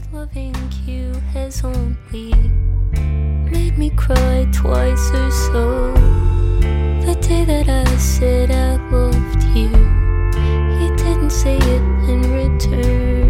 Loving you has only made me cry twice or so. The day that I said I loved you, you didn't say it in return.